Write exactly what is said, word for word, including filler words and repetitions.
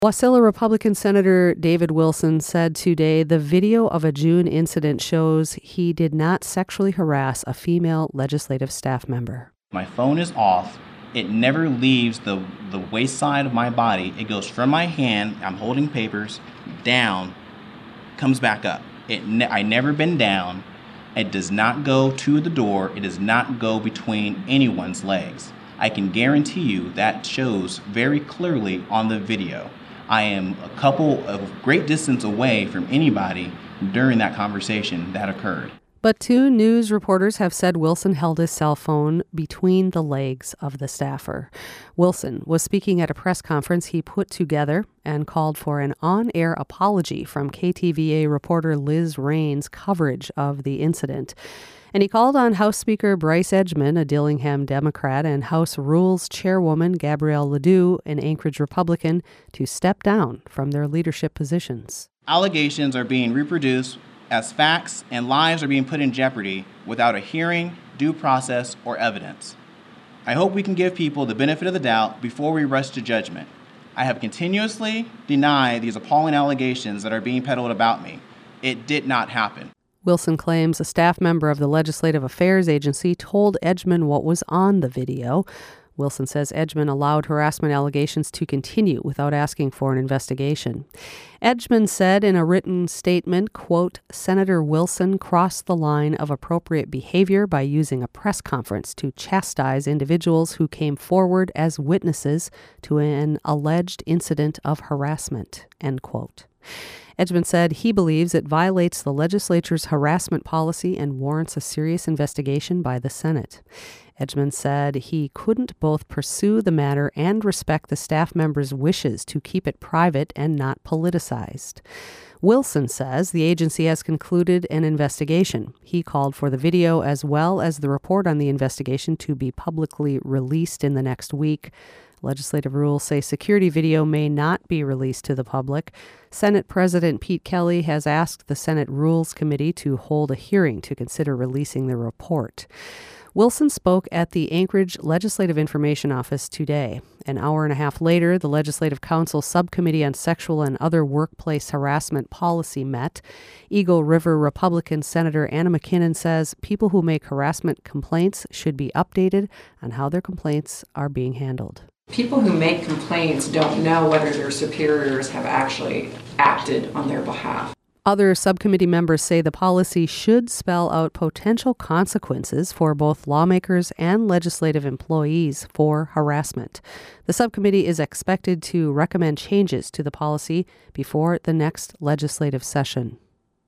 Wasilla Republican Senator David Wilson said today the video of a June incident shows he did not sexually harass a female legislative staff member. My phone is off. It never leaves the, the waist side of my body. It goes from my hand, I'm holding papers, down, comes back up. It ne- I never been down. It does not go to the door. It does not go between anyone's legs. I can guarantee you that shows very clearly on the video. I am a couple of great distance away from anybody during that conversation that occurred. But two news reporters have said Wilson held his cell phone between the legs of the staffer. Wilson was speaking at a press conference he put together and called for an on-air apology from K T V A reporter Liz Rain's coverage of the incident. And he called on House Speaker Bryce Edgmon, a Dillingham Democrat, and House Rules Chairwoman Gabrielle Ledoux, an Anchorage Republican, to step down from their leadership positions. Allegations are being reproduced as facts, and lives are being put in jeopardy without a hearing, due process, or evidence. I hope we can give people the benefit of the doubt before we rush to judgment. I have continuously denied these appalling allegations that are being peddled about me. It did not happen. Wilson claims a staff member of the Legislative Affairs Agency told Edgmon what was on the video. Wilson says Edgmon allowed harassment allegations to continue without asking for an investigation. Edgmon said in a written statement, quote, Senator Wilson crossed the line of appropriate behavior by using a press conference to chastise individuals who came forward as witnesses to an alleged incident of harassment, end quote. Edgmon said he believes it violates the legislature's harassment policy and warrants a serious investigation by the Senate. Edgmon said he couldn't both pursue the matter and respect the staff member's wishes to keep it private and not politicized. Wilson says the agency has concluded an investigation. He called for the video as well as the report on the investigation to be publicly released in the next week. Legislative rules say security video may not be released to the public. Senate President Pete Kelly has asked the Senate Rules Committee to hold a hearing to consider releasing the report. Wilson spoke at the Anchorage Legislative Information Office today. An hour and a half later, the Legislative Council Subcommittee on Sexual and Other Workplace Harassment Policy met. Eagle River Republican Senator Anna McKinnon says people who make harassment complaints should be updated on how their complaints are being handled. People who make complaints don't know whether their superiors have actually acted on their behalf. Other subcommittee members say the policy should spell out potential consequences for both lawmakers and legislative employees for harassment. The subcommittee is expected to recommend changes to the policy before the next legislative session.